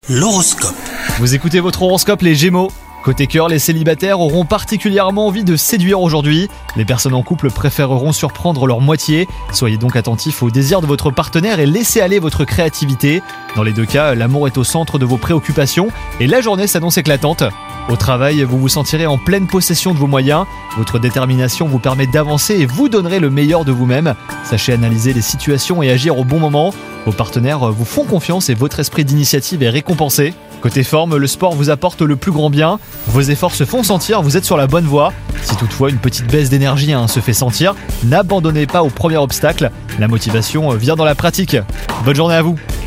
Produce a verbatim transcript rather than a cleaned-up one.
L'horoscope. Vous écoutez votre horoscope les Gémeaux. Côté cœur, les célibataires auront particulièrement envie de séduire aujourd'hui. Les personnes en couple préféreront surprendre leur moitié. Soyez donc attentifs aux désirs de votre partenaire et laissez aller votre créativité. Dans les deux cas, l'amour est au centre de vos préoccupations et la journée s'annonce éclatante. Au travail, vous vous sentirez en pleine possession de vos moyens. Votre détermination vous permet d'avancer et vous donnerez le meilleur de vous-même. Sachez analyser les situations et agir au bon moment. Vos partenaires vous font confiance et votre esprit d'initiative est récompensé. Côté forme, le sport vous apporte le plus grand bien. Vos efforts se font sentir, vous êtes sur la bonne voie. Si toutefois une petite baisse d'énergie hein, se fait sentir, n'abandonnez pas au premier obstacle. La motivation vient dans la pratique. Bonne journée à vous.